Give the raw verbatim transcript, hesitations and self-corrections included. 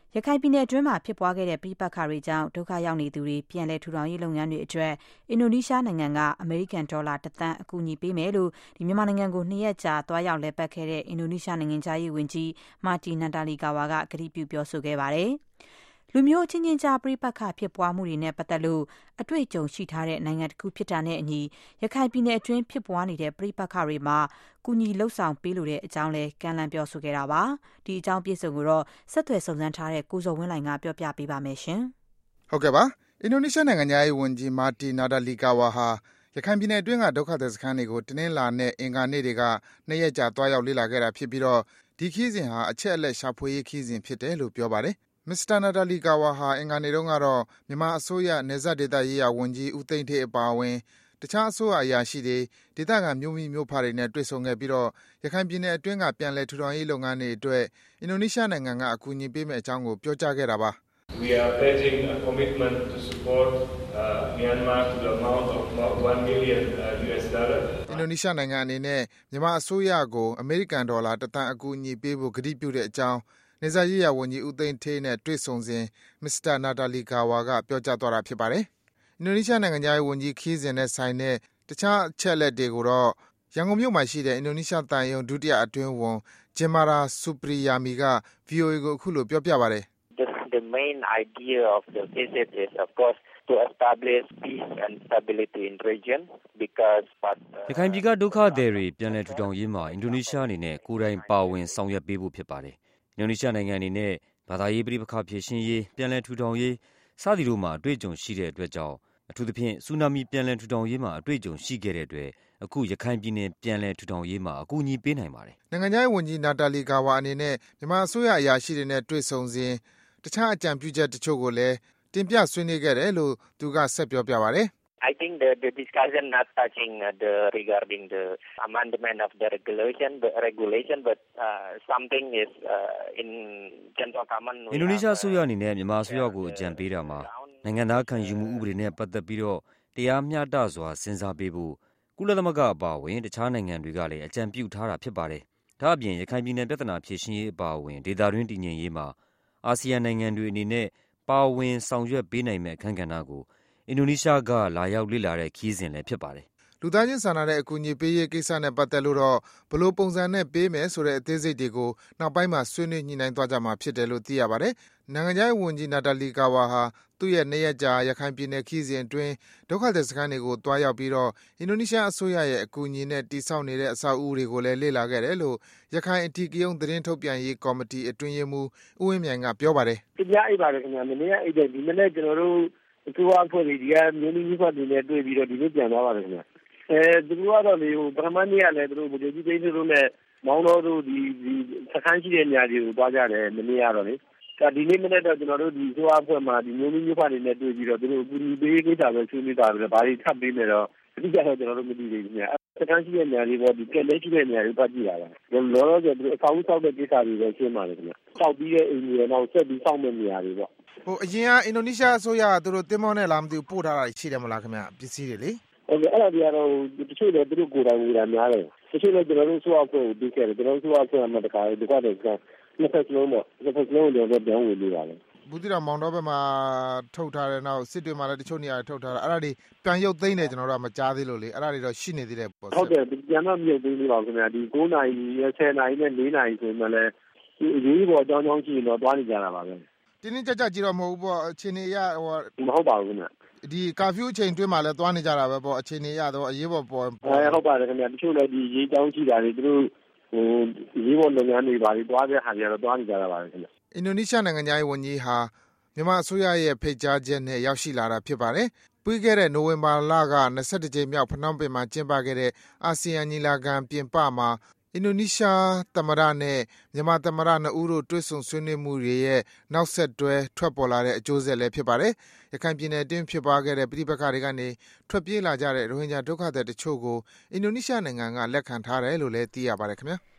ရခိုင်ပြည်နယ်အတွင်းမှာဖြစ်ပွားခဲ့တဲ့ပဋိပက္ခတွေကြောင့်ဒုက္ခရောက်နေသူတွေပြန်လည်ထူထောင်ရေးလုပ်ငန်းတွေအတွက်အင်ဒိုနီးရှားနိုင်ငံကအမေရိကန်ဒေါ်လာတစ်သန်းအကူအညီပေးမယ်လို့ဒီမြန်မာနိုင်ငံကိုနှစ်ရက်ကြာသွားရောက်လည်ပတ်ခဲ့တဲ့အင်ဒိုနီးရှားနိုင်ငံသားရေးဝန်ကြီးမာတီနန်တာလီကာဝါကကတိပြုပြောဆိုခဲ့ပါတယ်။လူမျိုးချင်းချင်းကြားပြိပက္ခဖြစ်ပွားမှုတွေနဲ့ပတ်သက်လို့အတွေ့အကြုံရှိထားတဲ့နိုင်ငံတစ်ခုဖြစ်တာနဲ့အညီရခိုင်ပြည်နယ်အတွင်းဖြစ်ပွားနေတဲ့ပြိပက္ခတွေမှာကူညီလှုပ်ဆောင်ပေးလိုတဲ့အကြောင်းလဲကမ်းလှမ်းပြောဆိုခဲ့တာပါဒီအကြောင်းပြည့်စုံကိုတော့ဆက်သွယ်စုံစမ်းထားတဲ့ကိုဇော်ဝင်းလှိုင်ကပြောပြပေးပါမယ်ရှင်ဟုတ်ကဲ့ပါအင်ဒိုနီးရှားနိုင်ငံသားရေးဝန်ကြီးမာတီနာဒါလီကာဝါဟာရခိုင်ပြည်နယ်အတွင်းကဒုက္ခသည်စခန်းတွေကိုတင်းနှင်းလာနဲ့အင်္ဂါနေ့တွေကနှစ်ရက်ကြာတွားရောက်လေ့လာခဲ့တာဖြစ်ပြီးတော့ဒီခီးစဉ်ဟာအချက်အလက်ရှာဖွေရေးခီးစဉ်ဖြစ်တယ်လို့ပြောပါတယ်မစ္စတာနာဒါလီကာဝါဟာအင်္ဂါနေ့တုန်းကတော့မြန်မာအစိုးရနယ်စပ်ဒေသရေးရာဝန်ကြီးဦးသိန်းဌေးအပါအဝင်တခြားအစိုးရအရာရှိတွေဒေသခံမျိုးမိမျိုးဖတွေနဲ့တွေ့ဆုံခဲ့ပြီးတော့ရခိုင်ပြည်နယ်အတွင်းကပြန်လည်ထူထောင်ရေးလုပ်ငန်းတွေအတွက်အင်ဒိုနီးရှားနိုင်ငံကအကူအညီပေးမယ့်အကြောင်းကိုပြောကြားခဲ့တာပါ We are pledging a commitment to support uh, Myanmar to the amount of about one million uh, U S dollar အင်ဒိုနီးရှားနိုင်ငံအနေနဲ့မြန်မာအစိုးရကိုအမေရိကန်ဒေါ်လာတစ်သန်းအကူအညီပေးဖို့ကတိပြုတဲ့အကြောင်းနေစာရေးရဝန်ကြီးဦးသိန်းဌေးနဲ့တွေ့ဆုံစဉ်မစ္စတာနာတာလီကာဝါကပြောကြားသွားတာဖြစ်ပါတယ်။အင်ဒိုနီးရှားနိုင်ငံသားဝန်ကြီးခီးစဉ်နဲ့ဆိုင်တဲ့တခြားအချက်အလက်တွေကိုတော့ရန်ကုန်မြို့မှာရှိတဲ့အင်ဒိုနီးရှားတန်ယုံဒုတိယအတွင်းဝန်ဂျင်မာရာဆူပရီယာမီက ဗွီအိုအေ ကိုအခုလိုပြောပြပါတယ်။ The, the main idea of the visit is of course to establish peace and stability in region because but ရခိုင်ပြည်ကဒုက္ခသည်တွေပြန်လည်ထူထောင်ရေးမှာအင်ဒိုနီးရှားအနေနဲ့ကိုယ်တိုင်ပါဝင်ဆောင်ရွက်ပေးဖို့ဖြစ်ပါတယ်။အင်ဒိုနီးရှားနိုင်ငံအနေနဲ့ဘာသာရေးပြည်ပခါဖြစ်ရှင်းရေးပြန်လည်ထူထောင်ရေးစသည်တို့မှာအတွေ့အကြုံရှိတဲ့အတွက်ကြောင့်အထူးသဖြင့်ဆူနာမီပြန်လည်ထူထောင်ရေးမှာအတွေ့အကြုံရှိခဲ့တဲ့အတွက်အခုရခိုင်ပြည်နယ်ပြန်လည်ထူထောင်ရေးမှာအကူအညီပေးနိုင်ပါတယ်။နိုင်ငံခြားရေးဝန်ကြီးနာတာလီကာဝါအနေနဲ့မြန်မာအစိုးရအရာရှိတွေနဲ့တွေ့ဆုံစဉ်တခြားအကြံပြုချက်တချို့ကိုလည်းတင်ပြဆွေးနွေးခဲ့တယ်လို့သူကဆက်ပြောပြပါတယ်။ I think the the discussion not touching uh, the regarding the amendment of the regulation the regulation but uh, something is uh, in general common အင်ဒိုနီးရှားအစိုးရအနေနဲ့မြန်မာအစိုးရကိုအကြံပေးတာမှာနိုင်ငံသားခံယူမှုဥပဒေနဲ့ပတ်သက်ပြီးတော့တရားမျှတစွာစဉ်းစားပေးဖို့ကုလသမဂ္ဂအပါအဝင်တခြားနိုင်ငံတွေကလည်းအကြံပြုထားတာဖြစ်ပါတယ်။ဒါ့အပြင်ရခိုင်ပြည်နယ်ပြဿနာဖြေရှင်းရေးအပါအဝင်ဒေသတွင်းတည်ငြိမ်ရေးမှာအာဆီယံနိုင်ငံတွေအနေနဲ့ပါဝင်ဆောင်ရွက်ပေးနိုင်မယ့်အခမ်းကဏ္ဍကိုအင်ဒိုနီးရှားကလာရောက်လေ့လာတဲ့ခီးစဉ်လည်းဖြစ်ပါတယ်။လူသားချင်းစာနာတဲ့အကူအညီပေးရေးကိစ္စနဲ့ပတ်သက်လို့တော့ဘယ်လိုပုံစံနဲ့ပေးမယ်ဆိုတဲ့အသေးစိတ်တွေကိုနောက်ပိုင်းမှာဆွေးနွေးညှိနှိုင်းသွားကြမှာဖြစ်တယ်လို့သိရပါတယ်။နိုင်ငံခြားရေးဝန်ကြီးနာတာလီကာဝါဟာသူ့ရဲ့နှစ်ရက်ကြာရခိုင်ပြည်နယ်ခီးစဉ်အတွင်းဒုက္ခသည်စခန်းတွေကိုတွားရောက်ပြီးတော့အင်ဒိုနီးရှားအစိုးရရဲ့အကူအညီနဲ့တည်ဆောက်နေတဲ့အဆောက်အဦတွေကိုလည်းလေ့လာခဲ့တယ်လို့ရခိုင်အထီးကယုံသတင်းထုတ်ပြန်ရေးကော်မတီအတွင်းရေးမှူးဦးဝင်းမြိုင်ကပြောပါတယ်။ပြအိပ်ပါတယ်ခင်ဗျာမနေ့ကအိပ်တယ်ဒီမနေ့ကျွန်တော်တို့အထူးအဖွဲ့တွေဒီကမျိုးမျိုးမျိုးတွေနဲ့တွေ့ပြီးတော့ဒီနေ့ပြန်သွားပါတယ်ခင်ဗျာအဲသူတို့ကတော့လေဟိုပထမနေ့ကလည်းသူတို့ဗိုလ်ချုပ်ကြီးသိန်းတို့နဲ့မောင်းတော်တို့ဒီဒီစခန်းရှိတဲ့နေရာတွေကိုသွားကြတယ်မနေ့ကတော့လေဒါဒီနေ့မနေ့တော့ကျွန်တော်တို့ဒီအထူးအဖွဲ့မှာဒီမျိုးမျိုးမျိုးတွေနဲ့တွေ့ပြီးတော့သူတို့အကူအညီပေးကိစ္စပဲဆွေးနွေးတာပဲဘာတွေထပ်ပေးမယ်တော့အတိအကျတော့ကျွန်တော်တို့မသိသေးဘူးခင်ဗျာစခန်းရှိတဲ့နေရာတွေပေါ့ဒီကက်လက်ရှိတဲ့နေရာတွေပတ်ကြည့်ရတာလောလောဆယ်သူတို့အဆောင်ဆောက်တဲ့ကိစ္စတွေပဲရှင်းပါတယ်ခင်ဗျာဆောက်ပြီးတဲ့အိမ်တွေနောက်ဆက်ပြီးဆောက်မယ့်နေရာတွေပေါ့ဟိုအရင်ကအင်ဒိုနီးရှားအစိုးရကသူတို့တင်မောနဲ့လာမသိဘူးပို့ထားတာရှိတယ်မလားခင်ဗျပစ္စည်းတွေလေဟုတ်ကဲ့အဲ့ဒါတွေကတော့တချို့လည်းသူတို့ကိုယ်တိုင်ဝေတာများတယ်တချို့လည်းကျွန်တော်တို့ဆိုအောင်ကိုပြီးခဲ့တယ်ကျွန်တော်တို့ဆိုအောင်ဆိုမှတခါဒီကတော့နှစ်ဖက်လုံးပေါ့နှစ်ဖက်လုံးတော့ပြန်ဝင်နေပါလေဘူးတိတော်မောင်တော်ဘက်မှာထုတ်ထားတယ်နောက်စစ်တွေမှာလည်းတချို့နေရာထုတ်ထားတာအဲ့ဒါတွေပြန်ရုပ်သိမ်းတယ်ကျွန်တော်တို့ကမကြားသေးလို့လေအဲ့ဒါတွေတော့ရှိနေသေးတယ်ပေါ့ဟုတ်တယ်ပြန်တော့မြုပ်သိမ်းနေပါခင်ဗျာဒီ၉နာရီဆယ်နာရီနဲ့၄နာရီဆိုမှလည်းဒီအရေးပေါ်အကြောင်းကြောင်းရှိရင်တော့တွားနေကြတာပါပဲတင်းတင်းကြပ်ကြပ်ကြည့်တော့မဟုတ်ဘူးပေါ့အခြေအနေရဟိုမဟုတ်ပါဘူးခင်ဗျဒီကာဖျူးအချိန်တွင်းမှာလည်းသွားနေကြတာပဲပေါ့အခြေအနေရတော့အရေးပေါ်ပေါ်အဲဟုတ်ပါတယ်ခင်ဗျာတချို့လည်းဒီရေးကြောင်းကြည့်တာတွေသူတို့ဟိုရေးပေါ်လုပ်ငန်းတွေပါပြီးတွားတဲ့ဟာတွေကတော့တွားနေကြတာပါခင်ဗျာအင်ဒိုနီးရှားနိုင်ငံသားရေးဝန်ကြီးဟာမြန်မာအစိုးရရဲ့ဖိတ်ကြားချက်နဲ့ရောက်ရှိလာတာဖြစ်ပါတယ်ပြီးခဲ့တဲ့နိုဝင်ဘာလက၂၁ကြိမ်မြောက်ဖနွမ်းပင်မှာကျင်းပခဲ့တဲ့အာဆီယံညီလာခံပြင်ပမှာအင်ဒိုနီးရှားသမ္မတနဲ့မြန်မာသမ္မတနှစ်ဦးတို့တွေ့ဆုံဆွေးနွေးမှုတွေရဲ့နောက်ဆက်တွဲထွက်ပေါ်လာတဲ့အကျိုးဆက်လည်းဖြစ်ပါတယ်။ရခိုင်ပြည်နယ်အတွင်းဖြစ်ပွားခဲ့တဲ့ပြည်ပခါတွေကနေထွက်ပြေးလာကြတဲ့ရိုဟင်ဂျာဒုက္ခသည်တချို့ကိုအင်ဒိုနီးရှားနိုင်ငံကလက်ခံထားတယ်လို့လည်းသိရပါတယ်ခင်ဗျာ။